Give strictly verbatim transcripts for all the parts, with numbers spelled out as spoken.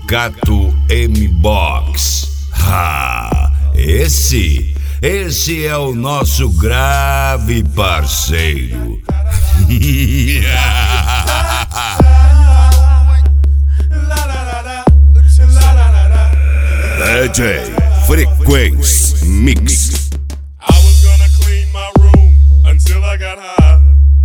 Sindicato M-Box. Ah, esse, esse é o nosso grave parceiro. D J Frequency Mix. I was gonna clean my room until I got high.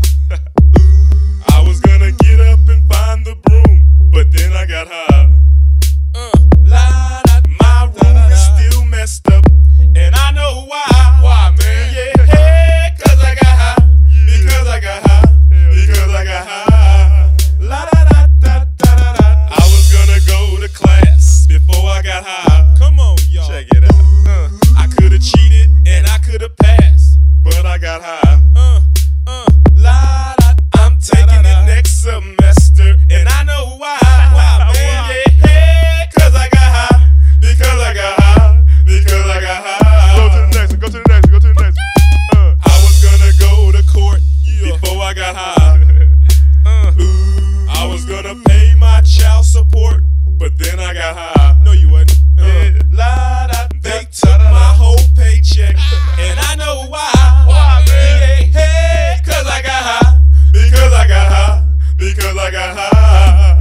I was gonna get up and find the broom, but then I got high. Uh, la, da, my room is still messed up, and I know why. Why, man? Yeah, hey, cause I got high. Because I got high. Because I got high. La da da da da da da. I was gonna go to class before I got high. Come on, y'all. Check it out. Uh, I could've cheated and I could've passed, but I got high. Uh, uh, la da. I'm taking it next semester, and I know why. Why, man? Yeah, hey, cause I got high. Because I got high. Because I got high. Go to the next one. Go to the next one. Go to the next one. Uh, I was gonna go to court before I got high. Uh, ooh, I was gonna pay my child support, but then I got high. No, you wasn't. Uh, yeah, la da. They took my whole paycheck, and I know why. Why, man? Yeah, hey, cause I got high. Because I got high. Because I got high.